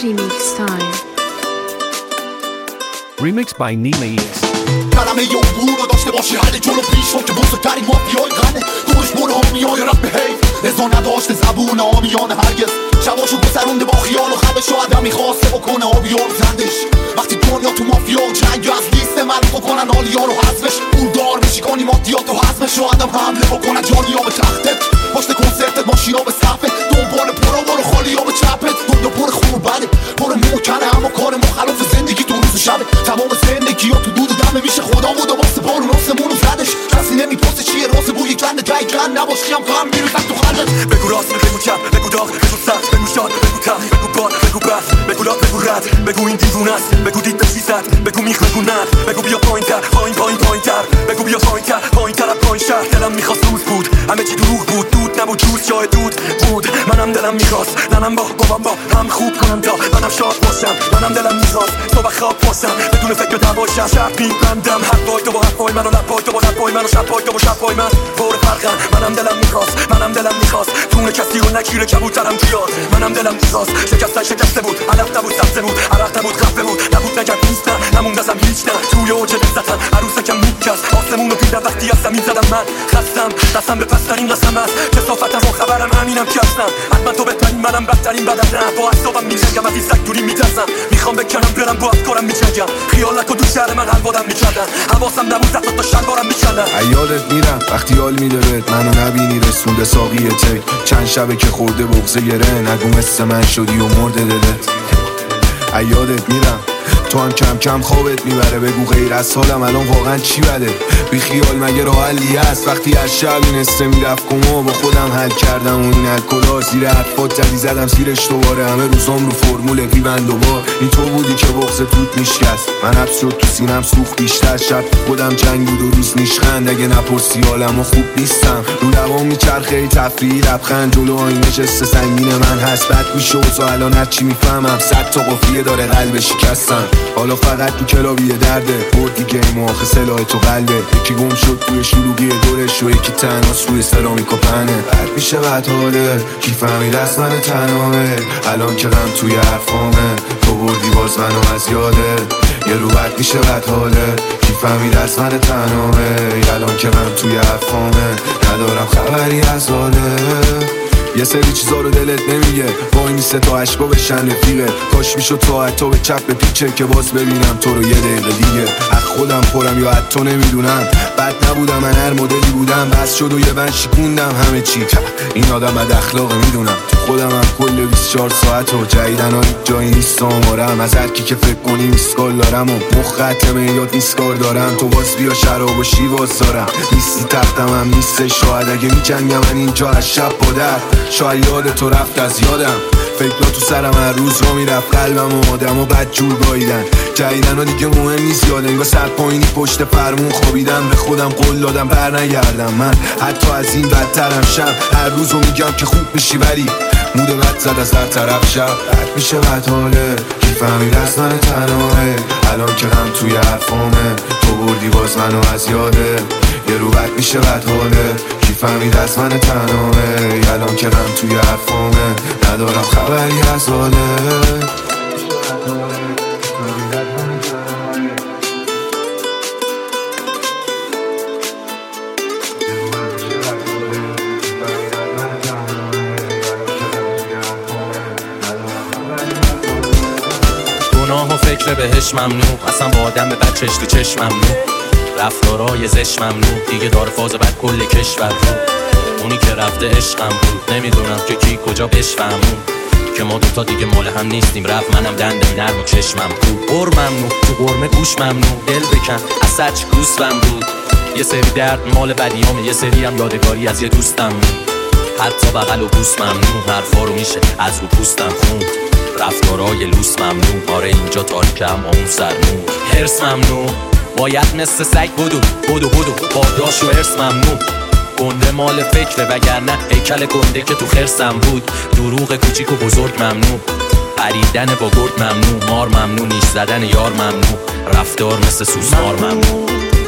Remix Time. Remixed by Nima East. کلمه یه عبور رو داشته باشی حل جلو پیش رو که بزرگترین مافیای غنه دورش برو هامیای رب به حیف رضا نداشته زبون آمیان هرگز شباشو گذرونده با خیال و خبشو آدم میخواسته بکنه آبیار زندش وقتی دنیا تو مافیا و جنگ از لیست معروف بکنن آلیا رو حذفش پولدار میشی کنی مادیات و حذفش و آدم حمله بکنن جانیا به تختت پشت کنسرتت ماشینا به صفت دنبال برو خالیا به چپت دنیا پر خون بده پر موکنه اما کار مخالف زندگی تو روز و شبه تمام زندگی ها تو دود و دمه میشه خدا بود و واسه بارون آسمون و زدش کسی نمیپرسه چیه راز بوی گنده دقیقا نباشی هم غم میریزن تو خلقت بگو راست بگو چپ بگو داغ بگو سخت بگو شاد بگو تلخ بگو باد بگو بس بگو لات بگو رد بگو این دیوونه است بگو دید به چی زد بگو میخ بگو ند بگو بیا پایین‌تر پایین‌تر بگو بیا پایین‌تر از پایین شهر دلم میخواست روز بود همه چی دروغ بود دود نبود جوز جای دود بود منم دلم میخواست ننم با بابام با هم خوب کنم تا منم شاد باشم منم دلم میخواست صبح خواب باشم بدون فکر دواشم شب میبندم حرفای تو با حرفای من و لبای تو با لبای من و شبای تو با شبای من پر فرقم منم دلم میخواست تونه کسی رو نگیره کبوترم بیاد منم دلم میخواست شکسته بود علف نبود سبزه بود عرق نبود خفه بود نبود نگرد نیست نه نموند ازم هیچ نه توی اوج لذتم عروسکم میکست آسمون رو دیدم وقتی از زمین زدم من خستم دستم به پسترین قسم است کثافتم و خبرم همینم که هستم حتما تو بهترین منم بدترین بدم نه با اعصابم میجنگم از این سگ دوری میترسم میخوام بکنم برم با افکارم میجنگم خیال نکن تو شهر من حلوادم میکردن حواسم نبود دست تا شلوارم میکردن یادت میرم وقتی حال میده بهت منو نبینی رسونده ساقی تک چند شبه که خورده بغضه گره نگو مثل من شدی و مرده دلت یادت میرم تو هم کم کم خوابت میبره بگو غیر از حالم الان واقعا چی بده بی خیال مگه راه حلی هست وقتی از شب این استه میرفت کما با خودم حل کردم و این الکلا زیر حرفات زدی زدم زیرش دوباره همه روزام رو فرمول ریبند دوبار این تو بودی که بغض توت میشکست من حبس شد تو سینم سوخت بیشتر شب خودم جنگ بود و روز میشخند اگه نپرسی حالم و خوب نیستم رو لبام میچرخه ای تفریحی لبخند جلو آینه جست سنگین من هست بد میشه و الان هرچی میفهمم 100 تا قفیه داره قلب شکستم حالا فقط تو کلابیه درده بردی گیم و آخه سلاح تو قلبه یکی گم شد توی شلوغی دورش و یکی تنها روی سرامیک و پنه بد میشه بد حاله کی فهمید از من تنهامه الان که غم توی حرفامه تو بردی باز منو از یاده یه رو بد میشه بد حاله کی فهمید از من تنهامه الان که غم توی حرفامه ندارم خبری از حاله یه سری چیزا رو دلت نمیگه وای نیسته تا عشقا بشن رفیقه کاش میشد تا حتی به چپ پیچه که باز ببینم تو رو یه دقیقه دیگه از خودم پرم یا حتی نمیدونم بد نبودم من هر مدلی بودم بس شد و یه بند شکوندم همه چی این آدم بد اخلاقه میدونم تو خودم هم کل 24 ساعت و جدیدن ها هیچ جایی نیست آمارم از هر کی که فکر کنی میسکال دارم و مخطمه یاد نیستکار دارم تو باز بیا شراب و شیواز دارم نیستی تختم هم نیسته شاید اگه میجنگم من اینجا از شب بادر شاید یاد تو رفت از یادم فکرها تو سرم هر روز رو میرفت قلبم و آدم و بد جور گاییدن جدیدن ها دیگه مهم نیست یاد انگار سر پایینی پشت فرمون خوابیدم به خودم قول دادم بر نگردم من حتی از این بدترم شم هر روز رو میگم که خوب میشی ولی مود بد زد از هر طرف شب بد میشه بد حاله کی فهمید از من تنهامه الان که غم توی حرفامه تو بردی باز منو از یاده یه رو بد میشه بد حاله کی فهمید از من تنهامه الان که غم توی حرفامه ندارم خبری از حاله گناه و فکر بهش ممنوع اصلا با آدم به بد چش تو چشم ممنوع رفتارای زش ممنوع دیگه دار فاز بد کل کشور رو اونی که رفته عشقم بود نمیدونم که کی کجا بشفهمون که ما دوتا دیگه مال هم نیستیم رفت منم دندم نرم و چشمم کو قر ممنوع تو قرمه گوش ممنوع دل بکن از سچ گوستم بود یه سری درد مال بدیامه یه سری هم یادگاری از یه دوستم حتی بغل و بوس ممنوع حرفا رو میشه از رو پوستم خوند رفتارای لوس ممنوع آره اینجا تاریکه هم اون سرمون هرس ممنوع باید مثل سگ بدو باداش و هرس ممنوع گنده مال فکره وگرنه هیکل گنده که تو خرسم بود دروغ کوچیک و بزرگ ممنوع پریدن با گرد ممنوع مار ممنوع نیش زدن یار ممنوع رفتار مثل سوسمار ممنوع